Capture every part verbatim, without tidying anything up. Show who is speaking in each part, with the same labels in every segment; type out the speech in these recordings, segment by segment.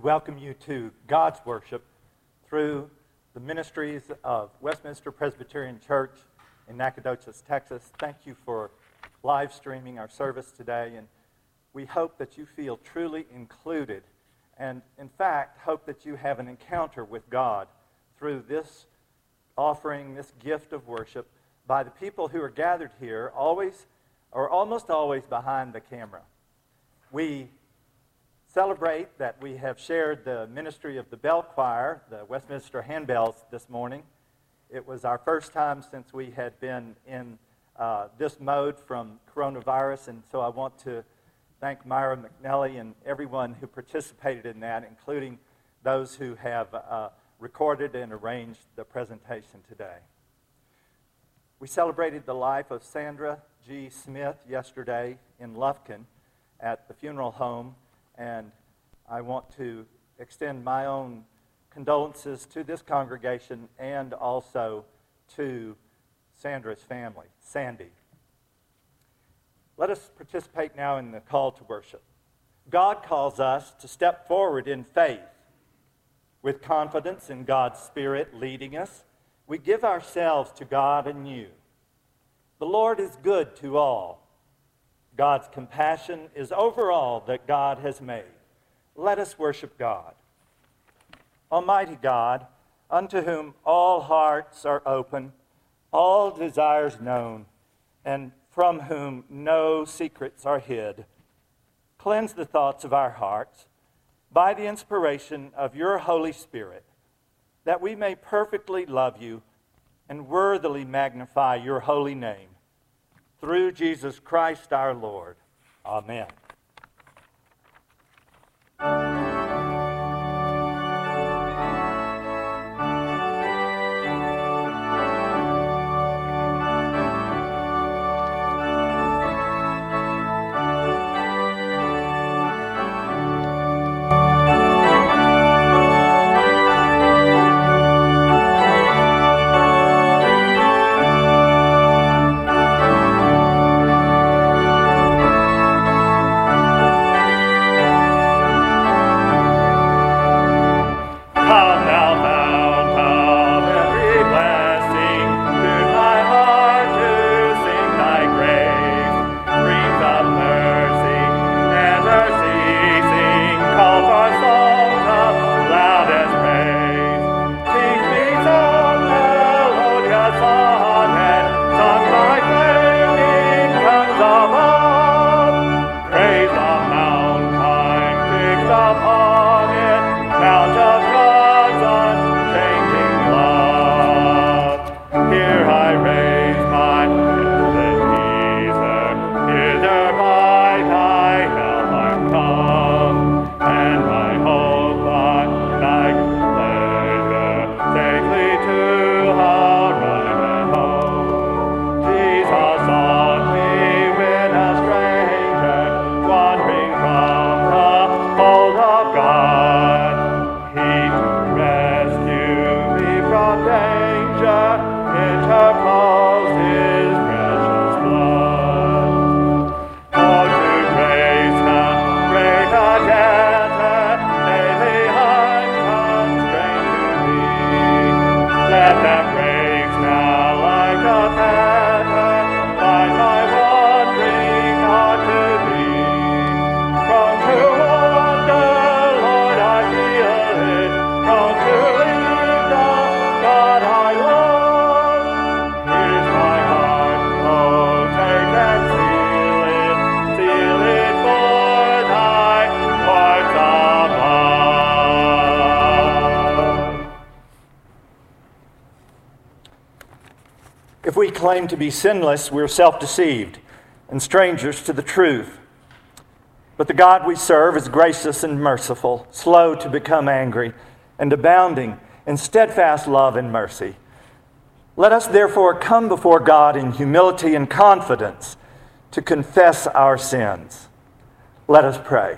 Speaker 1: welcome you to God's worship through the ministries of Westminster Presbyterian Church in Nacogdoches, Texas. Thank you for live streaming our service today, and we hope that you feel truly included and, in fact, hope that you have an encounter with God through this offering, this gift of worship by the people who are gathered here, always or almost always behind the camera. We celebrate that we have shared the ministry of the bell choir, the Westminster Handbells, this morning. It was our first time since we had been in uh, this mode from coronavirus, and so I want to thank Myra McNally and everyone who participated in that, including those who have uh, recorded and arranged the presentation today. We celebrated the life of Sandra G. Smith yesterday in Lufkin at the funeral home, and I want to extend my own condolences to this congregation and also to Sandra's family, Sandy. Let us participate now in the call to worship. God calls us to step forward in faith. With confidence in God's Spirit leading us, we give ourselves to God anew. The Lord is good to all. God's compassion is over all that God has made. Let us worship God. Almighty God, unto whom all hearts are open, all desires known, and from whom no secrets are hid, cleanse the thoughts of our hearts by the inspiration of your Holy Spirit, that we may perfectly love you and worthily magnify your holy name. Through Jesus Christ our Lord. Amen. If we claim to be sinless, we're self-deceived and strangers to the truth. But the God we serve is gracious and merciful, slow to become angry, and abounding in steadfast love and mercy. Let us therefore come before God in humility and confidence to confess our sins. Let us pray.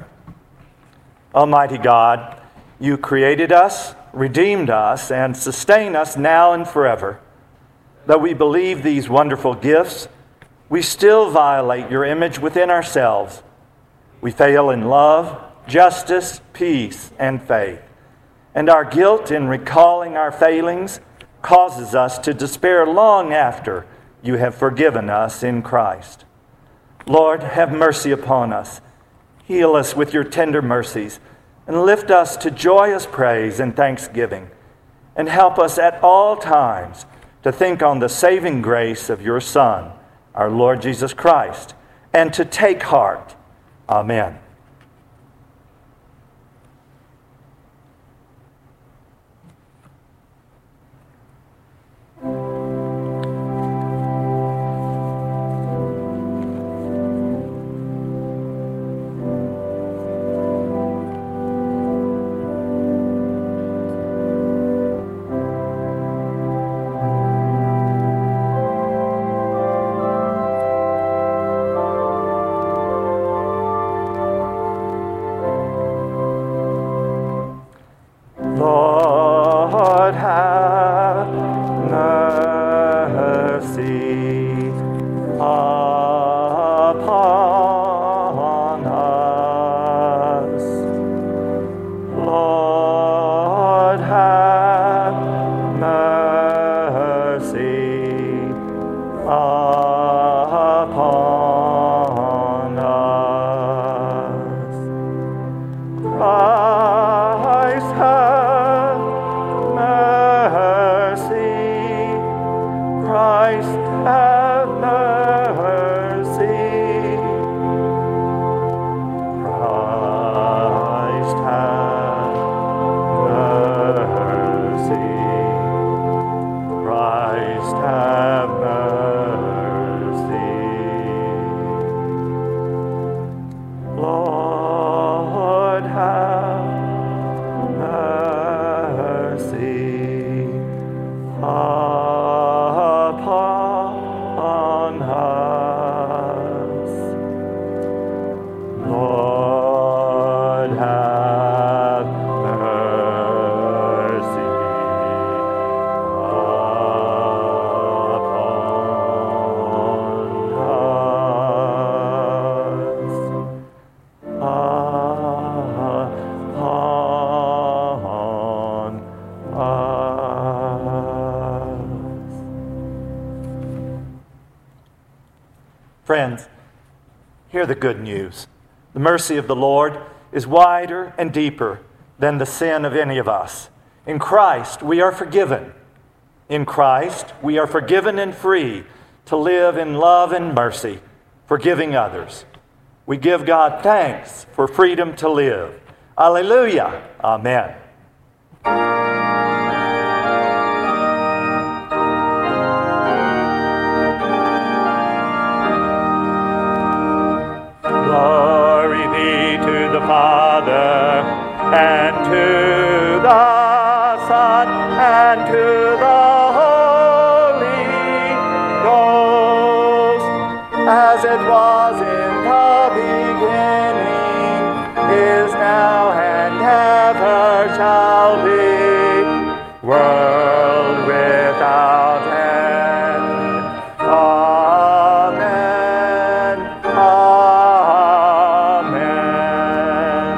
Speaker 1: Almighty God, you created us, redeemed us, and sustain us now and forever. Though we believe these wonderful gifts, we still violate your image within ourselves. We fail in love, justice, peace, and faith. And our guilt in recalling our failings causes us to despair long after you have forgiven us in Christ. Lord, have mercy upon us. Heal us with your tender mercies, and lift us to joyous praise and thanksgiving, and help us at all times to think on the saving grace of your Son, our Lord Jesus Christ, and to take heart. Amen. Lord, have mercy upon us. Lord, have mercy upon us. Christ, have mercy. Christ, have mercy. Christ, have mercy. Christ, have mercy. Lord, have mercy upon us. Lord, have mercy upon us. Friends, hear the good news. The mercy of the Lord is wider and deeper than the sin of any of us. In Christ, we are forgiven. In Christ, we are forgiven and free to live in love and mercy, forgiving others. We give God thanks for freedom to live. Alleluia. Amen. Glory be to the Father, and to the Son, and to the Holy Ghost, as it was in the beginning, is now, and ever shall be, world without end. Amen. Amen.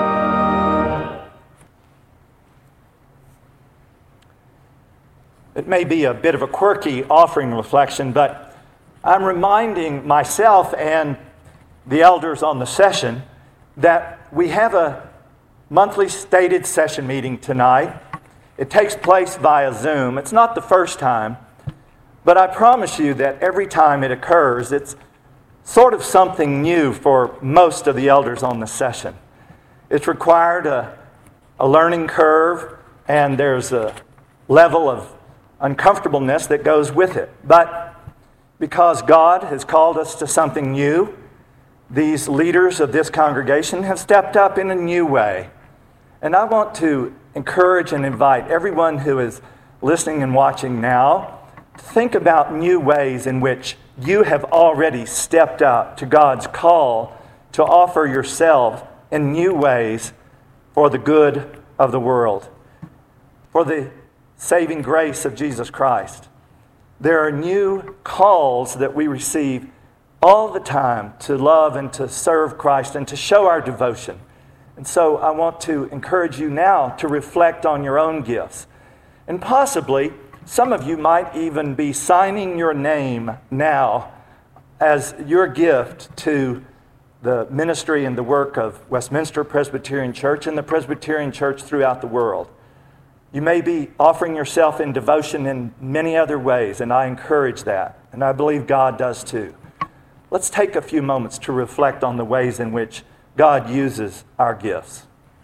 Speaker 1: It may be a bit of a quirky offering reflection, but I'm reminding myself and the elders on the session that we have a monthly stated session meeting tonight. It takes place via Zoom. It's not the first time, but I promise you that every time it occurs, it's sort of something new for most of the elders on the session. It's required a, a learning curve, and there's a level of uncomfortableness that goes with it. But because God has called us to something new, these leaders of this congregation have stepped up in a new way. And I want to encourage and invite everyone who is listening and watching now to think about new ways in which you have already stepped up to God's call to offer yourself in new ways for the good of the world, for the saving grace of Jesus Christ. There are new calls that we receive all the time to love and to serve Christ and to show our devotion. And so I want to encourage you now to reflect on your own gifts. And possibly, some of you might even be signing your name now as your gift to the ministry and the work of Westminster Presbyterian Church and the Presbyterian Church throughout the world. You may be offering yourself in devotion in many other ways, and I encourage that, and I believe God does too. Let's take a few moments to reflect on the ways in which God uses our gifts.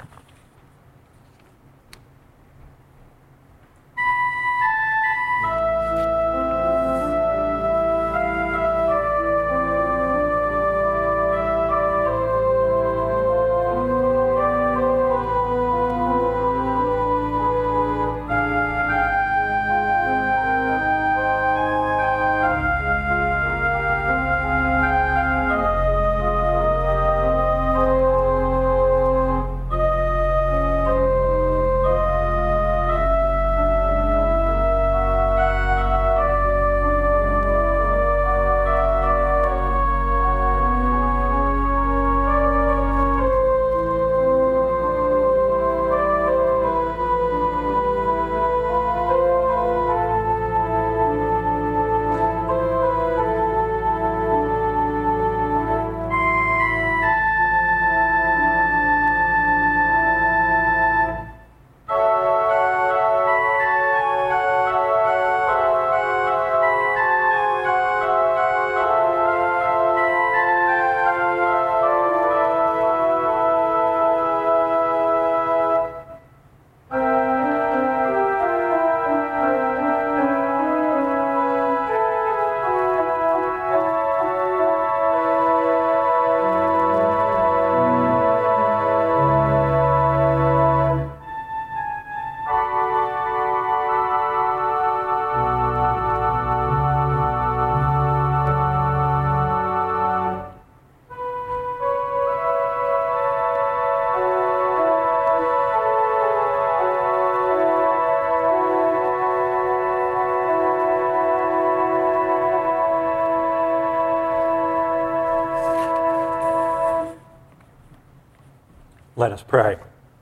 Speaker 1: Let us pray.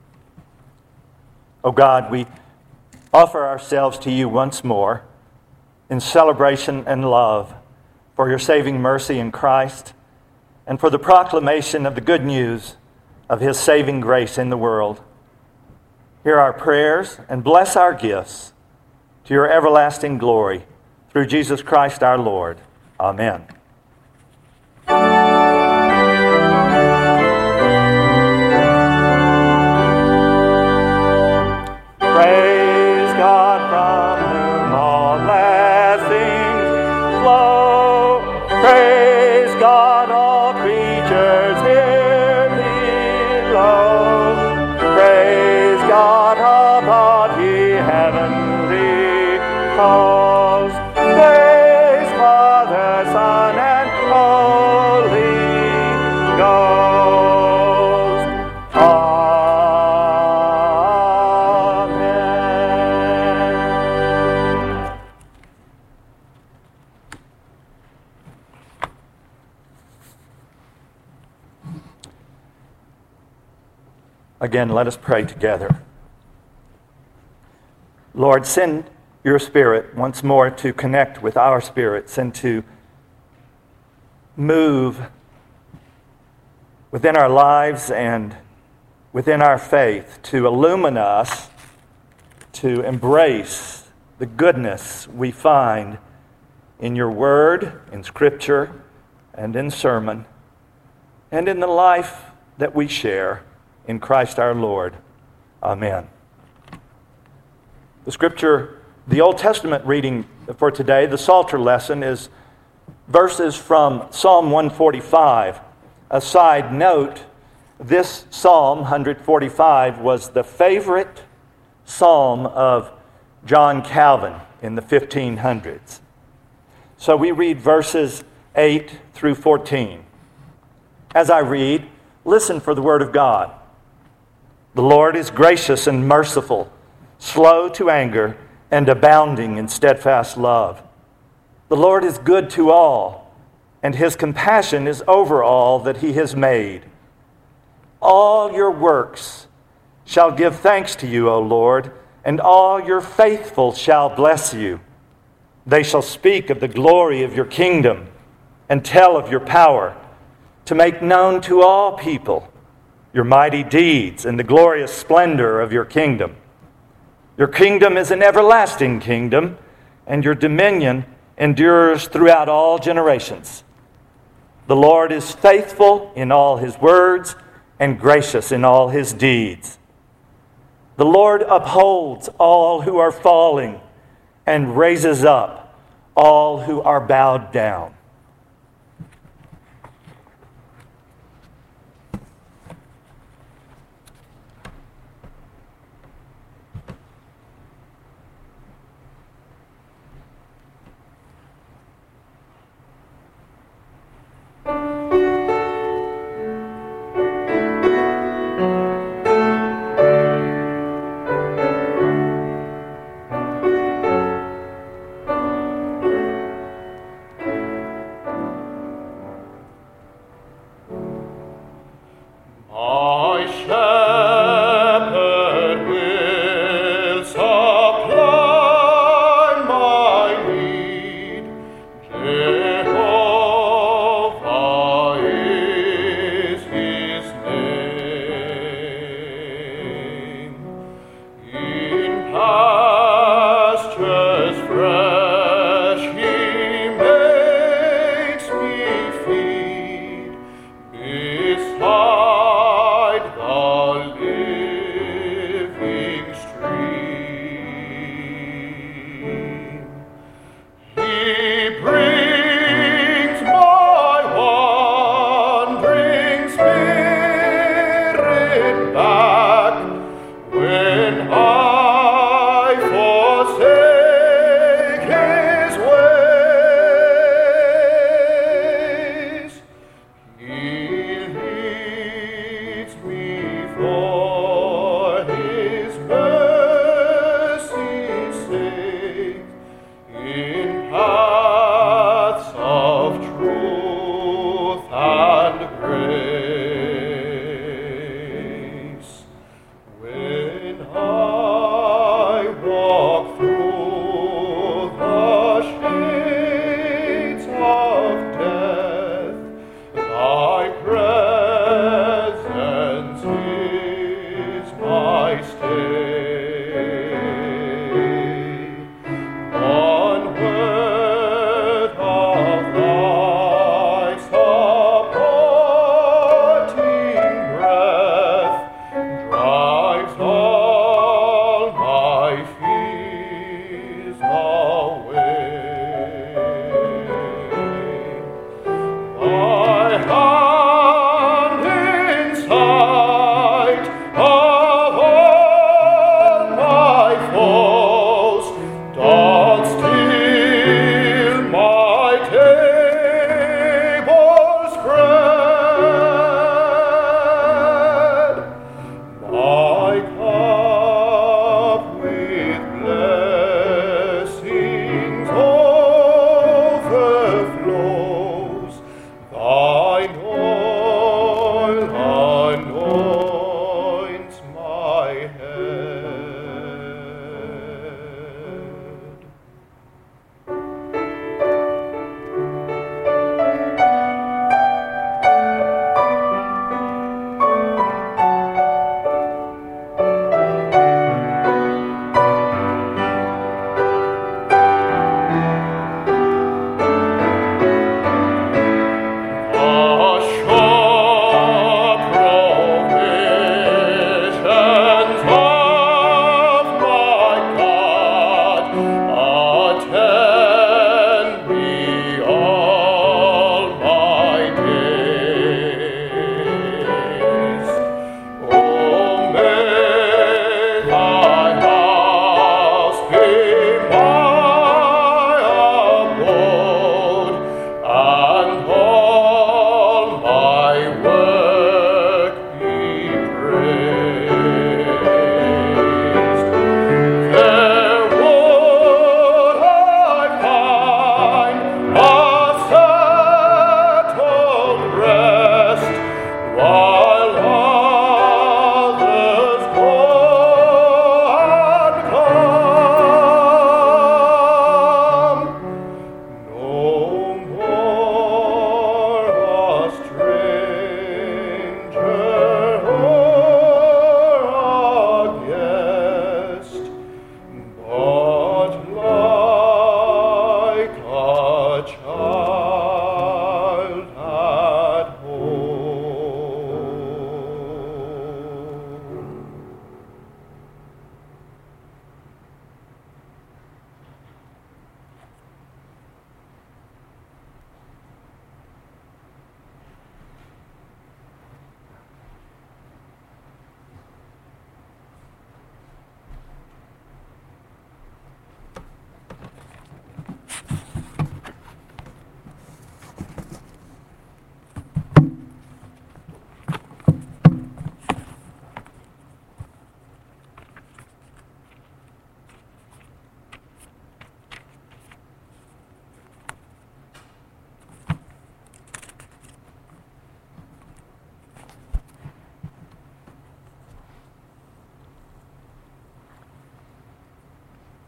Speaker 1: Oh God, we offer ourselves to you once more in celebration and love for your saving mercy in Christ and for the proclamation of the good news of his saving grace in the world. Hear our prayers and bless our gifts to your everlasting glory through Jesus Christ our Lord. Amen. Praise God from whom all blessings flow. Praise God, all creatures here below. Praise God above, ye heavenly hosts. Praise Father, Son, and Holy Ghost. Again, let us pray together. Lord, send your Spirit once more to connect with our spirits and to move within our lives and within our faith, to illumine us, to embrace the goodness we find in your word, in Scripture, and in sermon, and in the life that we share in Christ our Lord. Amen. The scripture, the Old Testament reading for today, the Psalter lesson, is verses from Psalm one forty-five. A side note, this Psalm one forty-five was the favorite psalm of John Calvin in the fifteen hundreds. So we read verses eight through fourteen. As I read, listen for the word of God. The Lord is gracious and merciful, slow to anger, and abounding in steadfast love. The Lord is good to all, and his compassion is over all that he has made. All your works shall give thanks to you, O Lord, and all your faithful shall bless you. They shall speak of the glory of your kingdom and tell of your power, to make known to all people your mighty deeds and the glorious splendor of your kingdom. Your kingdom is an everlasting kingdom, and your dominion endures throughout all generations. The Lord is faithful in all his words and gracious in all his deeds. The Lord upholds all who are falling and raises up all who are bowed down.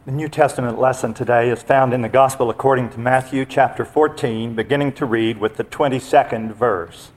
Speaker 1: The New Testament lesson today is found in the Gospel according to Matthew chapter fourteen, beginning to read with the twenty-second verse.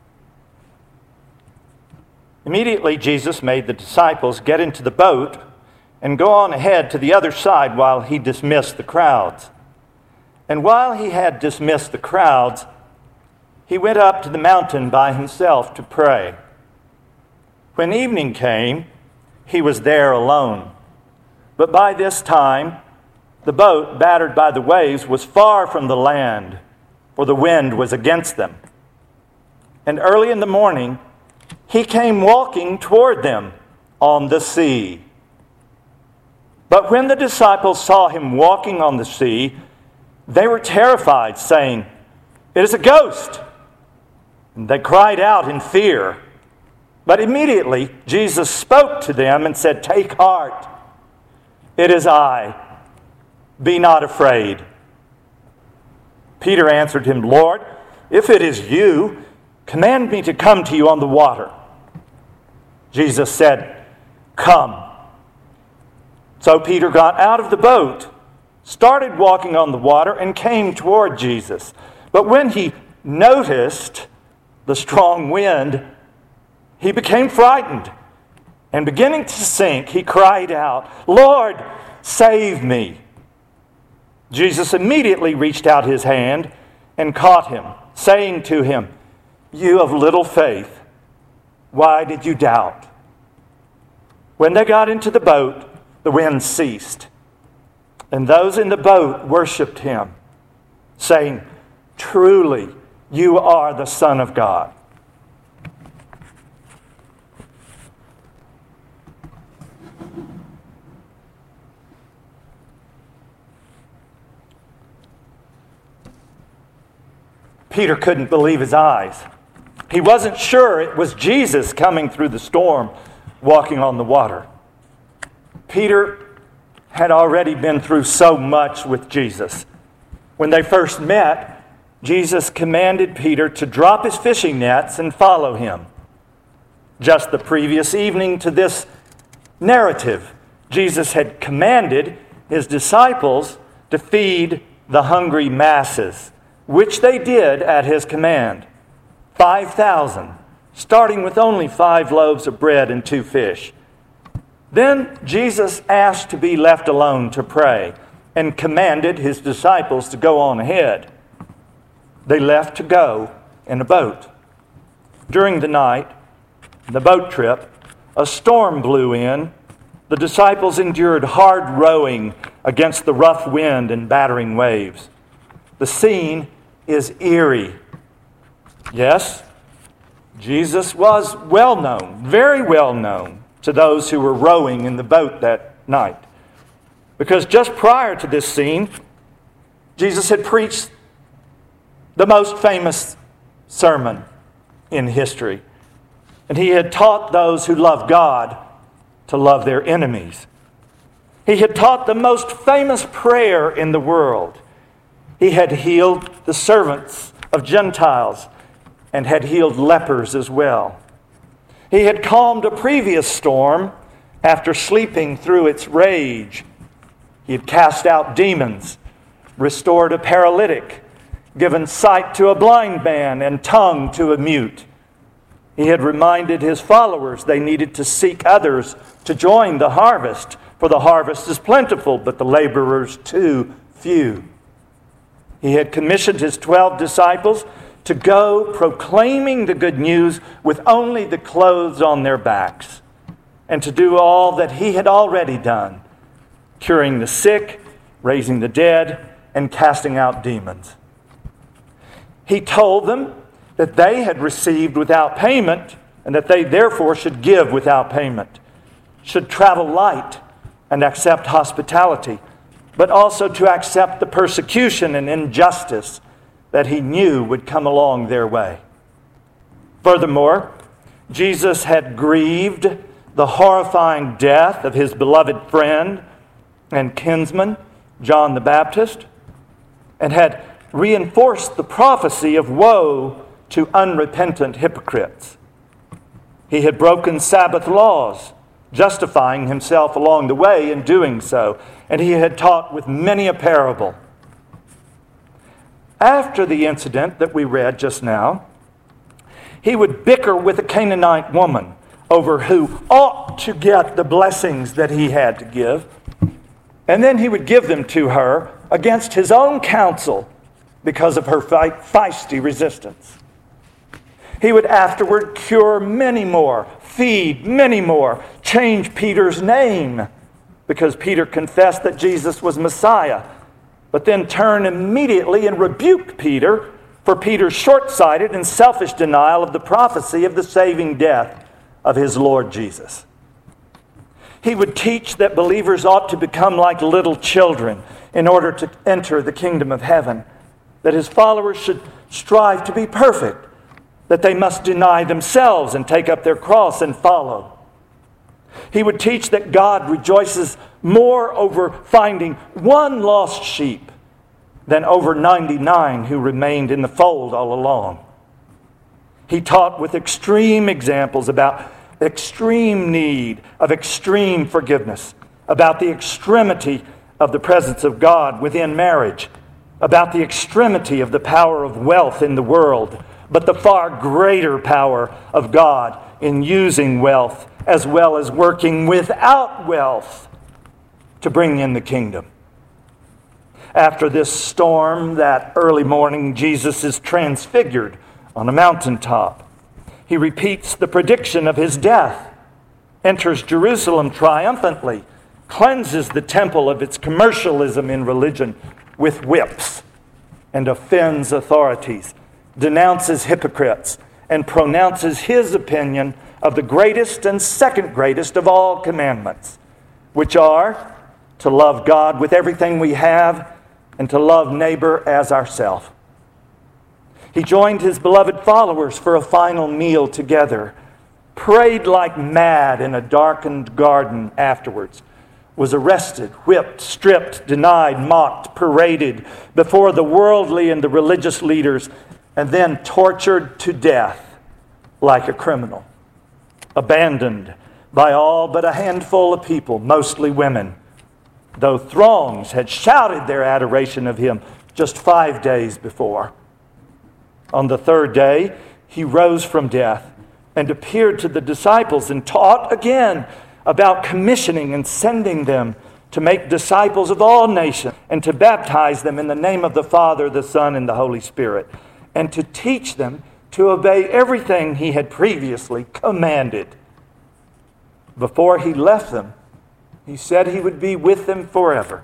Speaker 1: Immediately Jesus made the disciples get into the boat and go on ahead to the other side while he dismissed the crowds. And while he had dismissed the crowds, he went up to the mountain by himself to pray. When evening came, he was there alone. But by this time, the boat, battered by the waves, was far from the land, for the wind was against them. And early in the morning, he came walking toward them on the sea. But when the disciples saw him walking on the sea, they were terrified, saying, "It is a ghost!" And they cried out in fear. But immediately Jesus spoke to them and said, "Take heart. It is I. Be not afraid." Peter answered him, "Lord, if it is you, command me to come to you on the water." Jesus said, "Come." So Peter got out of the boat, started walking on the water, and came toward Jesus. But when he noticed the strong wind, he became frightened. And beginning to sink, he cried out, "Lord, save me." Jesus immediately reached out his hand and caught him, saying to him, "You of little faith, why did you doubt?" When they got into the boat, the wind ceased, and those in the boat worshipped him, saying, "Truly, you are the Son of God." Peter couldn't believe his eyes. He wasn't sure it was Jesus coming through the storm, walking on the water. Peter had already been through so much with Jesus. When they first met, Jesus commanded Peter to drop his fishing nets and follow him. Just the previous evening to this narrative, Jesus had commanded his disciples to feed the hungry masses, which they did at his command. five thousand, starting with only five loaves of bread and two fish. Then Jesus asked to be left alone to pray and commanded his disciples to go on ahead. They left to go in a boat. During the night, the boat trip, a storm blew in. The disciples endured hard rowing against the rough wind and battering waves. The scene is eerie. Yes, Jesus was well known, very well known to those who were rowing in the boat that night. Because just prior to this scene, Jesus had preached the most famous sermon in history. And he had taught those who love God to love their enemies. He had taught the most famous prayer in the world. He had healed the servants of Gentiles and had healed lepers as well. He had calmed a previous storm after sleeping through its rage. He had cast out demons, restored a paralytic, given sight to a blind man and tongue to a mute. He had reminded his followers they needed to seek others to join the harvest, for the harvest is plentiful, but the laborers too few. He had commissioned his twelve disciples to go proclaiming the good news with only the clothes on their backs, and to do all that he had already done, curing the sick, raising the dead, and casting out demons. He told them that they had received without payment, and that they therefore should give without payment, should travel light and accept hospitality, but also to accept the persecution and injustice that he knew would come along their way. Furthermore, Jesus had grieved the horrifying death of his beloved friend and kinsman, John the Baptist, and had reinforced the prophecy of woe to unrepentant hypocrites. He had broken Sabbath laws justifying himself along the way in doing so. And he had taught with many a parable. After the incident that we read just now, he would bicker with a Canaanite woman over who ought to get the blessings that he had to give. And then he would give them to her against his own counsel because of her feisty resistance. He would afterward cure many more, feed many more, change Peter's name because Peter confessed that Jesus was Messiah, but then turn immediately and rebuke Peter for Peter's short-sighted and selfish denial of the prophecy of the saving death of his Lord Jesus. He would teach that believers ought to become like little children in order to enter the kingdom of heaven, that his followers should strive to be perfect, that they must deny themselves and take up their cross and follow. He would teach that God rejoices more over finding one lost sheep than over ninety-nine who remained in the fold all along. He taught with extreme examples about extreme need of extreme forgiveness, about the extremity of the presence of God within marriage, about the extremity of the power of wealth in the world, but the far greater power of God in using wealth as well as working without wealth to bring in the kingdom. After this storm, that early morning, Jesus is transfigured on a mountaintop. He repeats the prediction of his death, enters Jerusalem triumphantly, cleanses the temple of its commercialism in religion with whips, and offends authorities, denounces hypocrites, and pronounces his opinion of the greatest and second greatest of all commandments, which are to love God with everything we have and to love neighbor as ourselves. He joined his beloved followers for a final meal together, prayed like mad in a darkened garden afterwards, was arrested, whipped, stripped, denied, mocked, paraded before the worldly and the religious leaders, and then tortured to death like a criminal, abandoned by all but a handful of people, mostly women, though throngs had shouted their adoration of him just five days before. On the third day, he rose from death and appeared to the disciples and taught again about commissioning and sending them to make disciples of all nations and to baptize them in the name of the Father, the Son, and the Holy Spirit, and to teach them to obey everything he had previously commanded. Before he left them, he said he would be with them forever.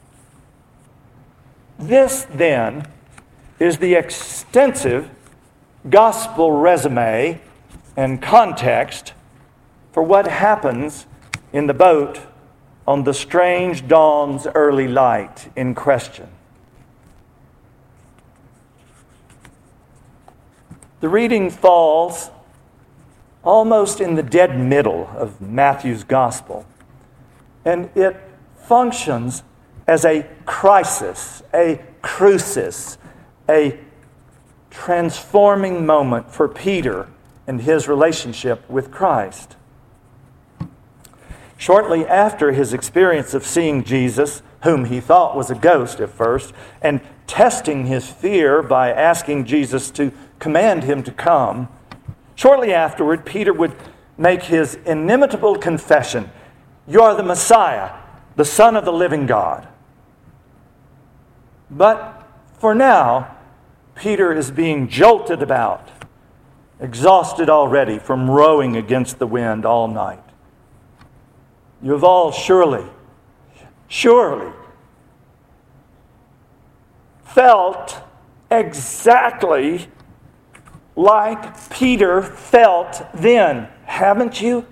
Speaker 1: This, then, is the extensive gospel resume and context for what happens in the boat on the strange dawn's early light in question. The reading falls almost in the dead middle of Matthew's gospel, and it functions as a crisis, a crucis, a transforming moment for Peter and his relationship with Christ. Shortly after his experience of seeing Jesus, whom he thought was a ghost at first, and testing his fear by asking Jesus to command him to come, shortly afterward, Peter would make his inimitable confession, "You are the Messiah, the Son of the living God." But for now, Peter is being jolted about, exhausted already from rowing against the wind all night. You have all surely, surely felt exactly like Peter felt then, haven't you?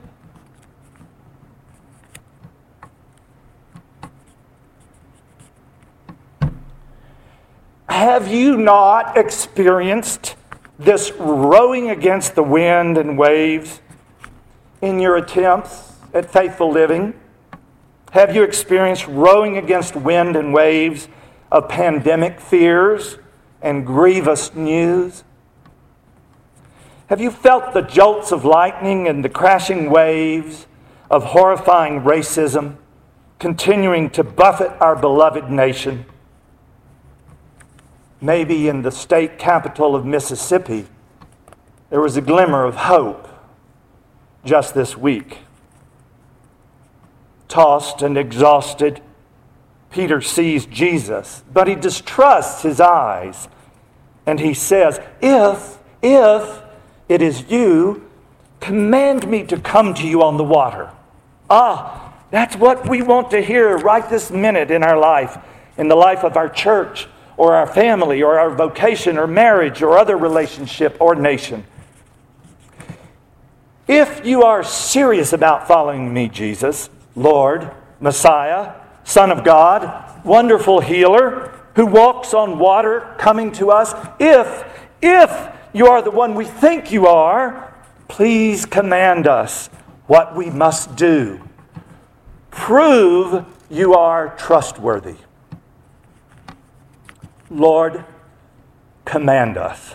Speaker 1: Have you not experienced this rowing against the wind and waves in your attempts at faithful living? Have you experienced rowing against wind and waves of pandemic fears and grievous news? Have you felt the jolts of lightning and the crashing waves of horrifying racism continuing to buffet our beloved nation. Maybe in the state capital of Mississippi, there was a glimmer of hope just this week. Tossed and exhausted, Peter sees Jesus, but he distrusts his eyes. And he says, if, if it is you, command me to come to you on the water. Ah, that's what we want to hear right this minute in our life, in the life of our church, or our family, or our vocation, or marriage, or other relationship, or nation. If you are serious about following me, Jesus, Lord, Messiah, Son of God, wonderful healer, who walks on water coming to us, if, if you are the one we think you are, please command us what we must do. Prove you are trustworthy. Lord, command us.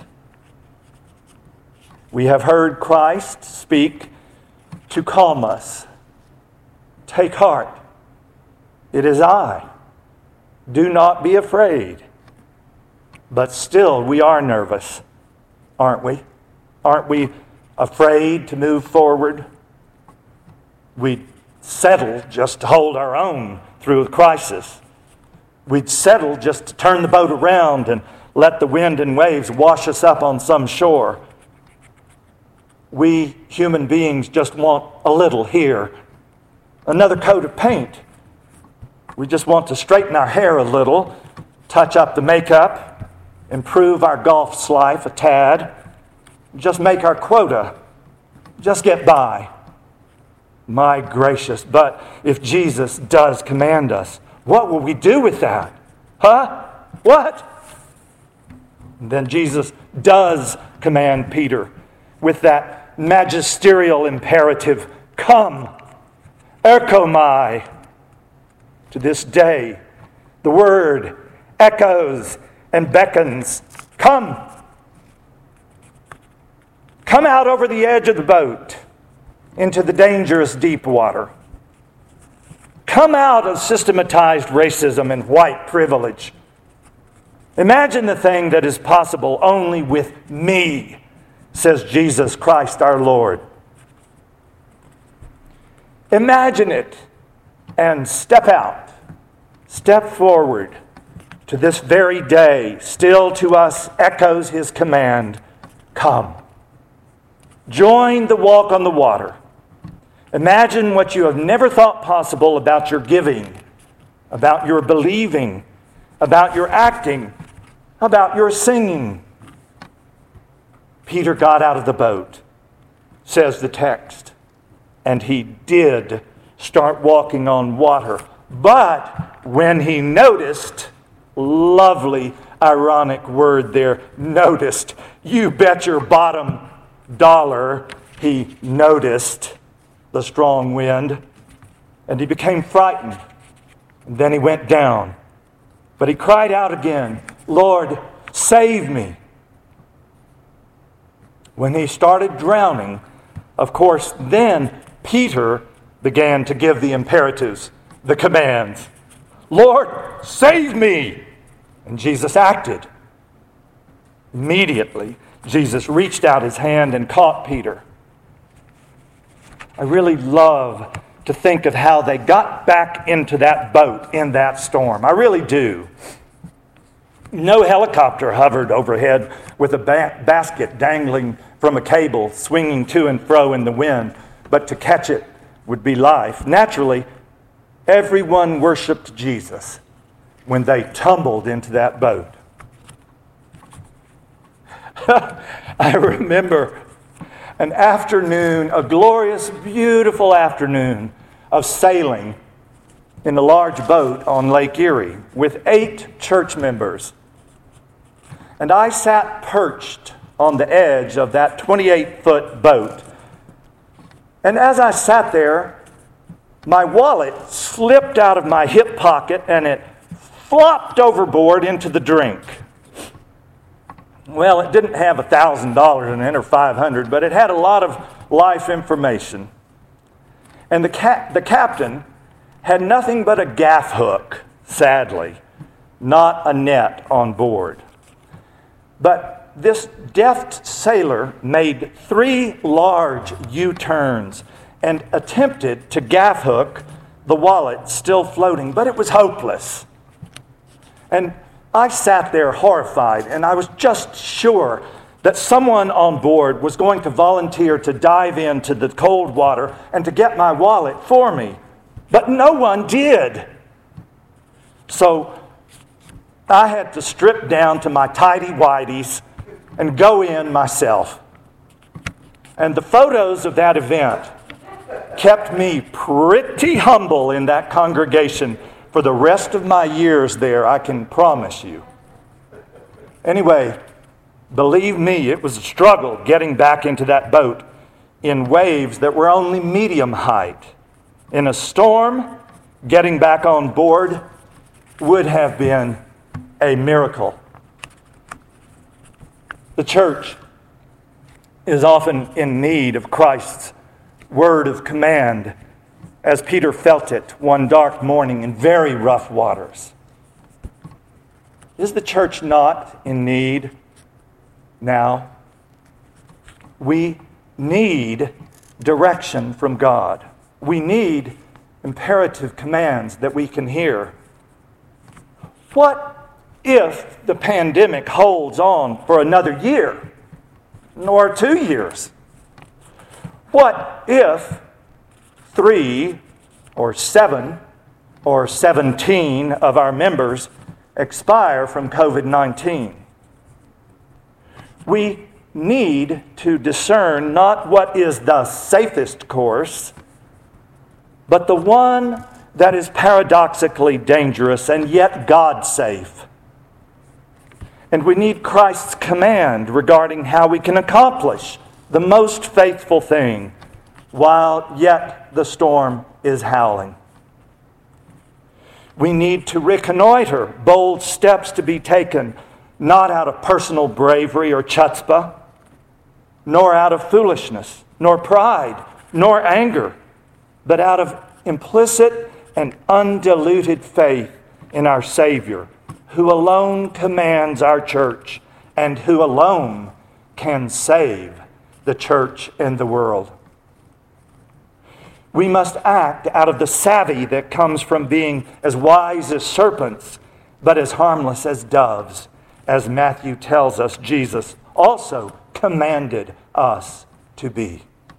Speaker 1: We have heard Christ speak to calm us. Take heart. It is I. Do not be afraid. But still, we are nervous, aren't we? Aren't we afraid to move forward? We'd settle just to hold our own through a crisis. We'd settle just to turn the boat around and let the wind and waves wash us up on some shore. We human beings just want a little here, another coat of paint. We just want to straighten our hair a little, touch up the makeup, improve our golf life a tad, just make our quota, just get by. My gracious, but if Jesus does command us, what will we do with that? Huh? What? And then Jesus does command Peter with that magisterial imperative, come, erchomai. To this day, the word echoes and beckons, come. Come out over the edge of the boat into the dangerous deep water. Come out of systematized racism and white privilege. Imagine the thing that is possible only with me, says Jesus Christ our Lord. Imagine it and step out, step forward. To this very day, still to us echoes his command, come. Join the walk on the water. Imagine what you have never thought possible about your giving, about your believing, about your acting, about your singing. Peter got out of the boat, says the text, and he did start walking on water. But when he noticed, lovely ironic word there, noticed, you bet your bottom dollar he noticed the strong wind, and he became frightened. And then he went down. But he cried out again, Lord, save me. When he started drowning, of course, then Peter began to give the imperatives, the commands. Lord, save me! And Jesus acted. Immediately, Jesus reached out his hand and caught Peter. I really love to think of how they got back into that boat in that storm. I really do. No helicopter hovered overhead with a ba- basket dangling from a cable, swinging to and fro in the wind, but to catch it would be life. Naturally, everyone worshiped Jesus when they tumbled into that boat. I remember an afternoon, a glorious, beautiful afternoon of sailing in a large boat on Lake Erie with eight church members. And I sat perched on the edge of that twenty-eight foot boat. And as I sat there, my wallet slipped out of my hip pocket and it flopped overboard into the drink. Well, it didn't have one thousand dollars in it or five hundred dollars, but it had a lot of life information. And the, ca- the captain had nothing but a gaff hook, sadly, not a net on board. But this deft sailor made three large U-turns and attempted to gaff hook the wallet still floating, but it was hopeless. And I sat there horrified, and I was just sure that someone on board was going to volunteer to dive into the cold water and to get my wallet for me. But no one did. So I had to strip down to my tighty-whities and go in myself. And the photos of that event kept me pretty humble in that congregation for the rest of my years there, I can promise you. Anyway, believe me, it was a struggle getting back into that boat in waves that were only medium height. In a storm, getting back on board would have been a miracle. The church is often in need of Christ's word of command, as Peter felt it one dark morning in very rough waters. Is the church not in need now? We need direction from God. We need imperative commands that we can hear. What if the pandemic holds on for another year or two years? What if three or seven or seventeen of our members expire from covid nineteen? We need to discern not what is the safest course, but the one that is paradoxically dangerous and yet God-safe. And we need Christ's command regarding how we can accomplish the most faithful thing while yet the storm is howling. We need to reconnoiter bold steps to be taken, not out of personal bravery or chutzpah, nor out of foolishness, nor pride, nor anger, but out of implicit and undiluted faith in our Savior, who alone commands our church and who alone can save the church and the world. We must act out of the savvy that comes from being as wise as serpents, but as harmless as doves, as Matthew tells us Jesus also commanded us to be.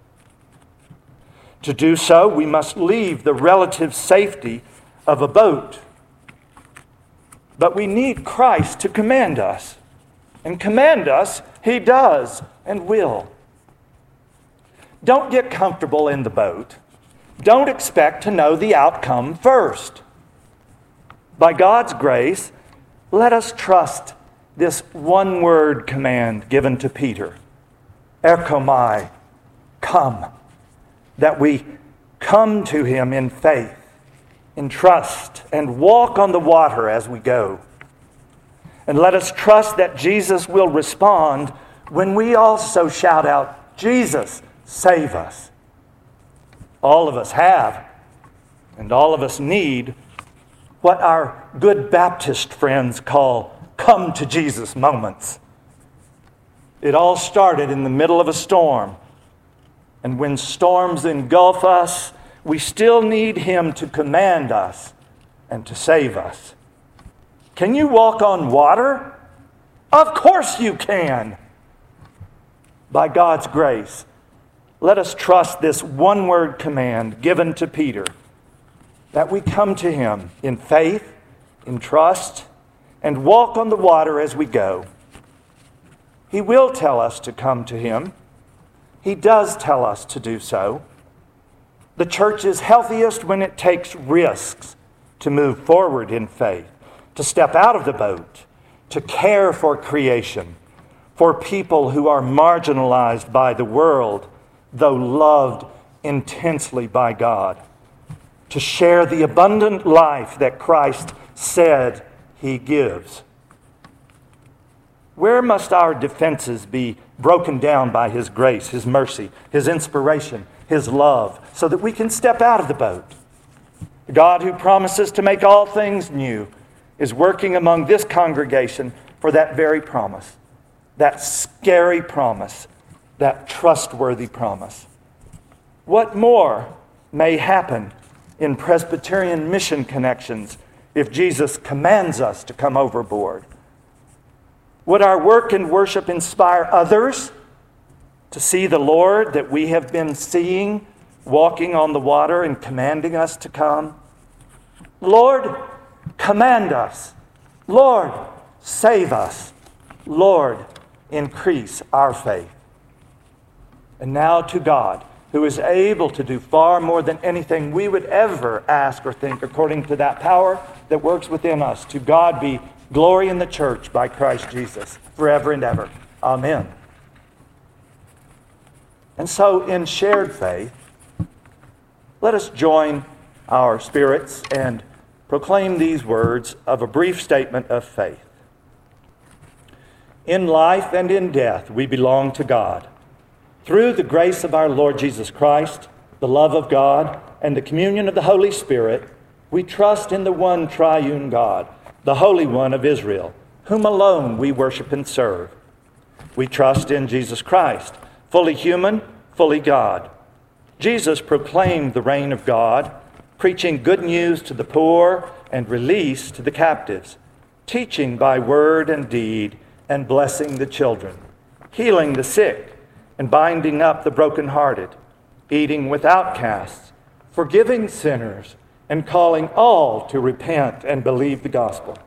Speaker 1: To do so, we must leave the relative safety of a boat. But we need Christ to command us. And command us, He does and will. Don't get comfortable in the boat. Don't expect to know the outcome first. By God's grace, let us trust this one-word command given to Peter. Erchomai, come. That we come to Him in faith, in trust, and walk on the water as we go. And let us trust that Jesus will respond when we also shout out, Jesus, save us. All of us have, and all of us need, what our good Baptist friends call come to Jesus moments. It all started in the middle of a storm. And when storms engulf us, we still need Him to command us and to save us. Can you walk on water? Of course you can. By God's grace, let us trust this one-word command given to Peter, that we come to Him in faith, in trust, and walk on the water as we go. He will tell us to come to Him. He does tell us to do so. The church is healthiest when it takes risks to move forward in faith, to step out of the boat, to care for creation, for people who are marginalized by the world, though loved intensely by God, to share the abundant life that Christ said He gives. Where must our defenses be broken down by His grace, His mercy, His inspiration, His love, so that we can step out of the boat. The God who promises to make all things new is working among this congregation for that very promise, that scary promise, that trustworthy promise. What more may happen in Presbyterian Mission Connections if Jesus commands us to come overboard? Would our work and worship inspire others to see the Lord that we have been seeing walking on the water and commanding us to come? Lord, command us. Lord, save us. Lord, increase our faith. And now to God, who is able to do far more than anything we would ever ask or think, according to that power that works within us. To God be glory in the church by Christ Jesus, forever and ever. Amen. And so, in shared faith, let us join our spirits and proclaim these words of a brief statement of faith. In life and in death, we belong to God. Through the grace of our Lord Jesus Christ, the love of God, and the communion of the Holy Spirit, we trust in the one triune God, the Holy One of Israel, whom alone we worship and serve. We trust in Jesus Christ, fully human, fully God. Jesus proclaimed the reign of God, preaching good news to the poor and release to the captives, teaching by word and deed and blessing the children, healing the sick and binding up the brokenhearted, eating with outcasts, forgiving sinners, and calling all to repent and believe the gospel.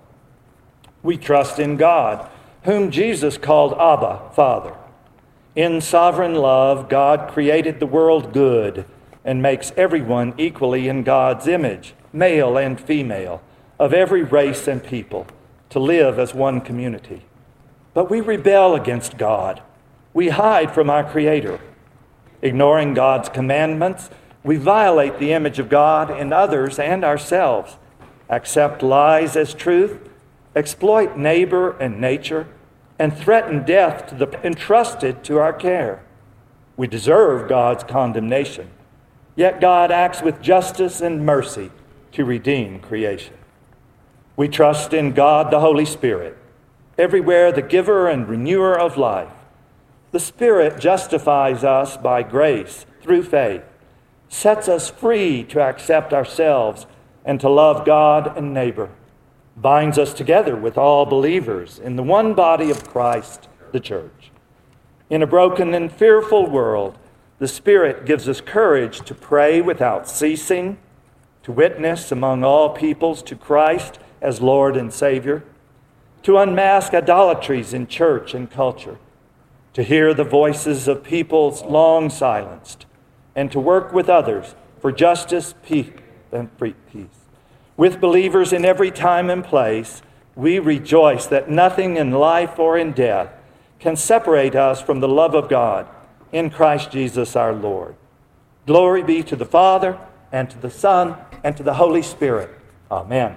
Speaker 1: We trust in God, whom Jesus called Abba, Father. In sovereign love, God created the world good and makes everyone equally in God's image, male and female, of every race and people, to live as one community. But we rebel against God. We hide from our Creator. Ignoring God's commandments, we violate the image of God in others and ourselves, accept lies as truth, exploit neighbor and nature, and threaten death to the entrusted to our care. We deserve God's condemnation, yet God acts with justice and mercy to redeem creation. We trust in God the Holy Spirit, everywhere the giver and renewer of life. The Spirit justifies us by grace through faith, sets us free to accept ourselves and to love God and neighbor, binds us together with all believers in the one body of Christ, the church. In a broken and fearful world, the Spirit gives us courage to pray without ceasing, to witness among all peoples to Christ as Lord and Savior, to unmask idolatries in church and culture, to hear the voices of peoples long silenced, and to work with others for justice, peace, and free peace. With believers in every time and place, we rejoice that nothing in life or in death can separate us from the love of God in Christ Jesus our Lord. Glory be to the Father, and to the Son, and to the Holy Spirit. Amen.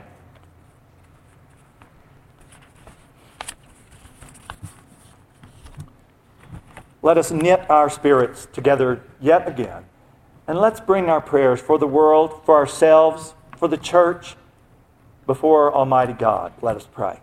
Speaker 1: Let us knit our spirits together yet again, and let's bring our prayers for the world, for ourselves, for the church, before Almighty God. Let us pray.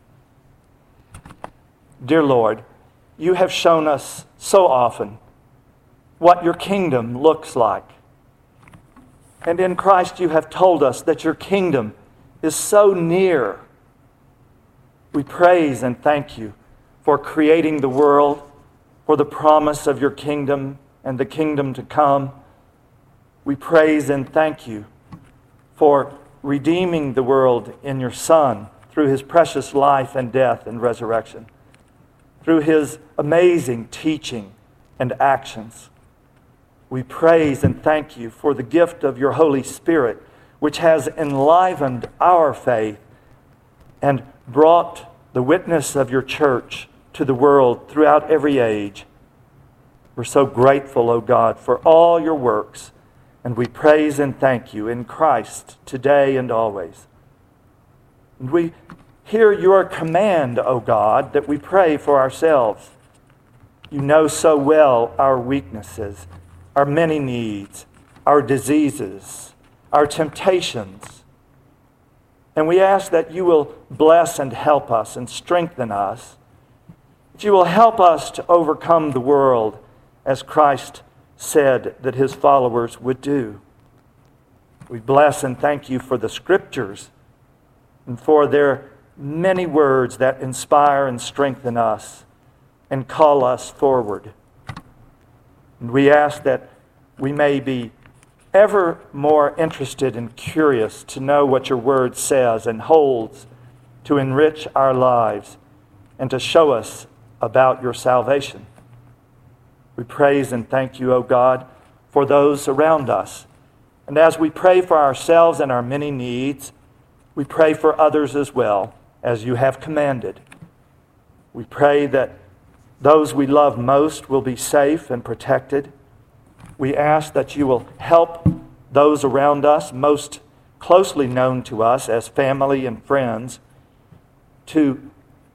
Speaker 1: Dear Lord, you have shown us so often what your kingdom looks like. And in Christ you have told us that your kingdom is so near. We praise and thank you for creating the world, for the promise of your kingdom and the kingdom to come. We praise and thank you for redeeming the world in your Son through his precious life and death and resurrection, through his amazing teaching and actions. We praise and thank you for the gift of your Holy Spirit, which has enlivened our faith and brought the witness of your church to the world throughout every age. We're so grateful, O God, for all your works, and we praise and thank you in Christ today and always. And we hear your command, O God, that we pray for ourselves. You know so well our weaknesses, our many needs, our diseases, our temptations. And we ask that you will bless and help us and strengthen us, that you will help us to overcome the world as Christ said that his followers would do. We bless and thank you for the Scriptures and for their many words that inspire and strengthen us and call us forward. And we ask that we may be ever more interested and curious to know what your word says and holds to enrich our lives and to show us about your salvation. We praise and thank you, O God, for those around us. And as we pray for ourselves and our many needs, we pray for others as well, as you have commanded. We pray that those we love most will be safe and protected. We ask that you will help those around us, most closely known to us as family and friends, to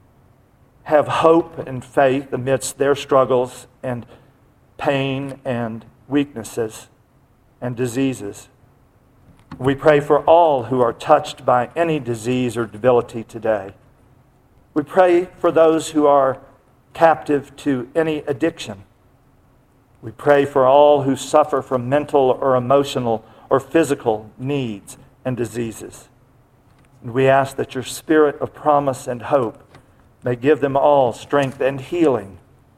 Speaker 1: have hope and faith amidst their struggles and pain and weaknesses and diseases. We pray for all who are touched by any disease or debility today. We pray for those who are captive to any addiction. We pray for all who suffer from mental or emotional or physical needs and diseases. And we ask that your spirit of promise and hope may give them all strength and healing.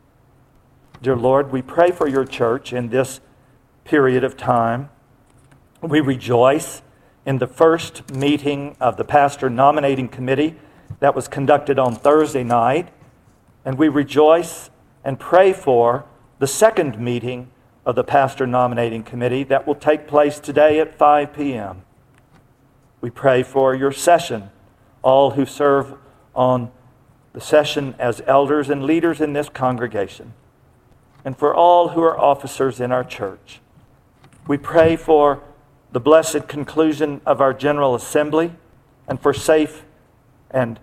Speaker 1: Dear Lord, we pray for your church in this period of time. We rejoice in the first meeting of the pastor nominating committee that was conducted on Thursday night. And we rejoice and pray for the second meeting of the pastor nominating committee that will take place today at five p.m. We pray for your session, all who serve on the session as elders and leaders in this congregation, and for all who are officers in our church. We pray for the blessed conclusion of our General Assembly and for safe and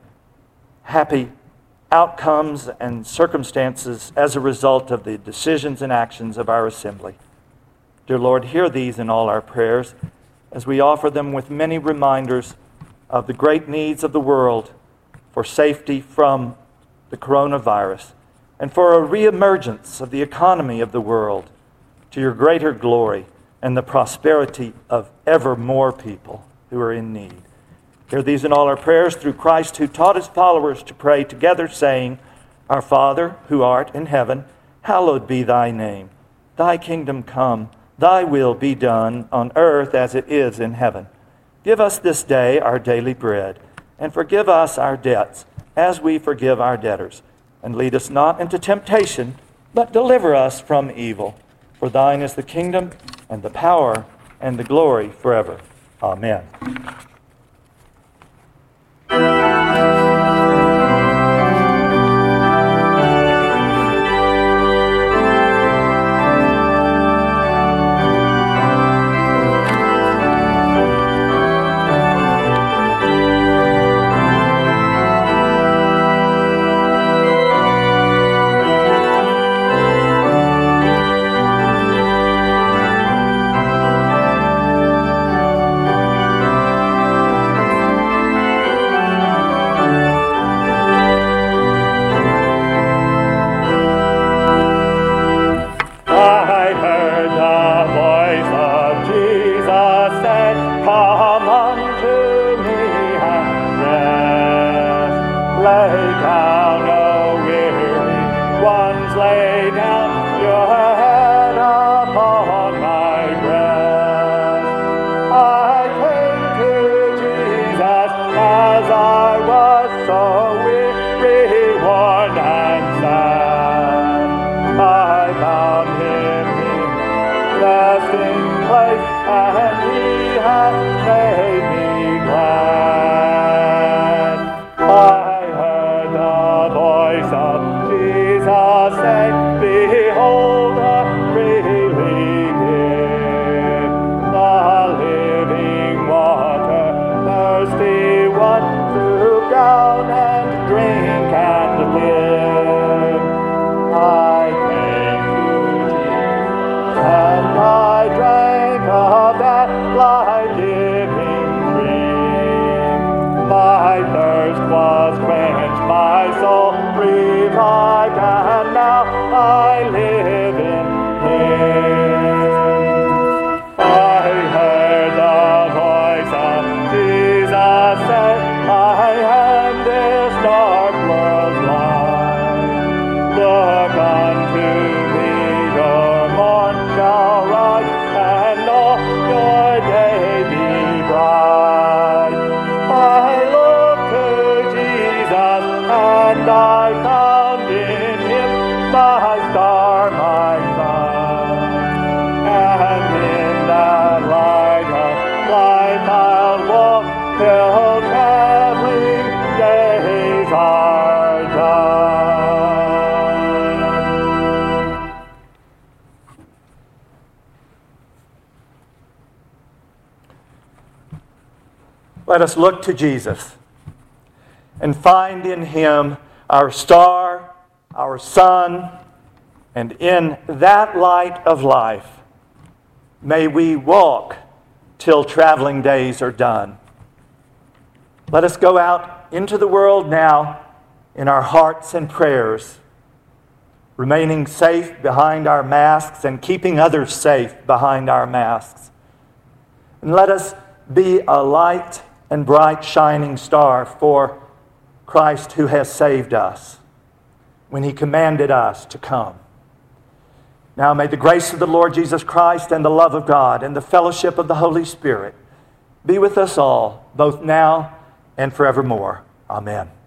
Speaker 1: happy outcomes and circumstances as a result of the decisions and actions of our assembly. Dear Lord, hear these in all our prayers as we offer them with many reminders of the great needs of the world for safety from the coronavirus and for a reemergence of the economy of the world to your greater glory and the prosperity of ever more people who are in need. Hear these in all our prayers through Christ, who taught his followers to pray together, saying, Our Father, who art in heaven, hallowed be thy name. Thy kingdom come, thy will be done on earth as it is in heaven. Give us this day our daily bread, and forgive us our debts as we forgive our debtors. And lead us not into temptation, but deliver us from evil. For thine is the kingdom, and the power, and the glory forever. Amen.
Speaker 2: Say, be
Speaker 1: dark world's light. Look unto me, your morn shall rise, and all your day be bright. I look to Jesus, and I found in him my star, my sun. And in that light of life I'll walk till traveling days are done. Let us look to Jesus and find in him our star, our sun, and in that light of life, may we walk till traveling days are done. Let us go out into the world now in our hearts and prayers, remaining safe behind our masks and keeping others safe behind our masks. And let us be a light and bright shining star for Christ, who has saved us when he commanded us to come. Now may the grace of the Lord Jesus Christ and the love of God and the fellowship of the Holy Spirit be with us all, both now and forevermore. Amen.